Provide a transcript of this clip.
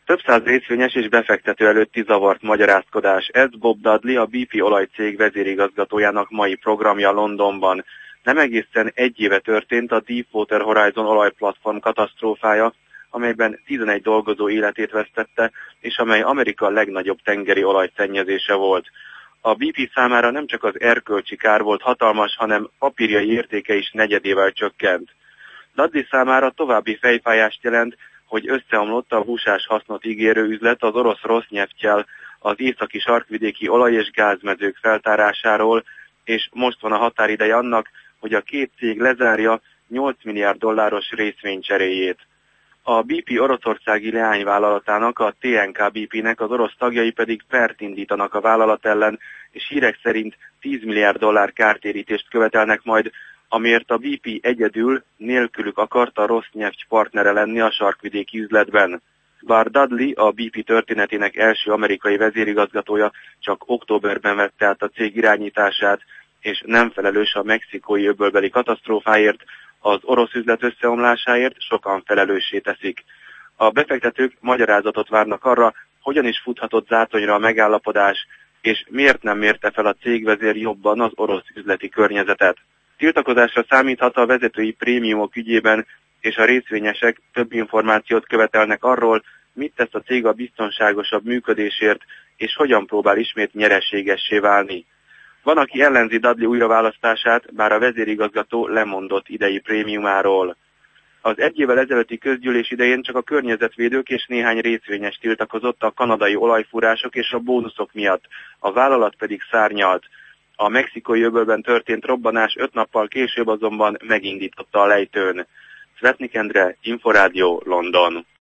Több száz részvényes és befektető előtti zavart magyarázkodás. Ez Bob Dudley, a BP olajcég vezérigazgatójának mai programja Londonban. Nem egészen egy éve történt a Deepwater Horizon olajplatform katasztrófája, amelyben 11 dolgozó életét vesztette, és amely Amerika legnagyobb tengeri olajszennyezése volt. A BP számára nem csak az erkölcsi kár volt hatalmas, hanem papírjai értéke is negyedével csökkent. Dudley számára további fejfájást jelent, hogy összeomlott a húsás hasznot ígérő üzlet az orosz Rosnyeftjel az északi sarkvidéki olaj- és gázmezők feltárásáról, és most van a határideje annak, hogy a két cég lezárja 8 milliárd dolláros részvénycseréjét. A BP oroszországi leányvállalatának, a TNK BP-nek az orosz tagjai pedig pert indítanak a vállalat ellen, és hírek szerint 10 milliárd dollár kártérítést követelnek majd, amiért a BP egyedül nélkülük akart a Rosneft partnere lenni a sarkvidéki üzletben. Bár Dudley, a BP történetének első amerikai vezérigazgatója, csak októberben vette át a cég irányítását, és nem felelős a mexikói öbölbeli katasztrófáért, az orosz üzlet összeomlásáért sokan felelőssé teszik. A befektetők magyarázatot várnak arra, hogyan is futhatott zátonyra a megállapodás, és miért nem mérte fel a cégvezér jobban az orosz üzleti környezetet. Tiltakozásra számíthat a vezetői prémiumok ügyében, és a részvényesek több információt követelnek arról, mit tesz a cég a biztonságosabb működésért, és hogyan próbál ismét nyereségessé válni. Van, aki ellenzi Dudley újraválasztását, bár a vezérigazgató lemondott idei prémiumáról. Az egy évvel ezelőtti közgyűlés idején csak a környezetvédők és néhány részvényes tiltakozott a kanadai olajfúrások és a bónuszok miatt, a vállalat pedig szárnyalt. A mexikói öbölben történt robbanás 5 nappal később azonban megindította a lejtőn. Svetnik Endre, Inforádió, London.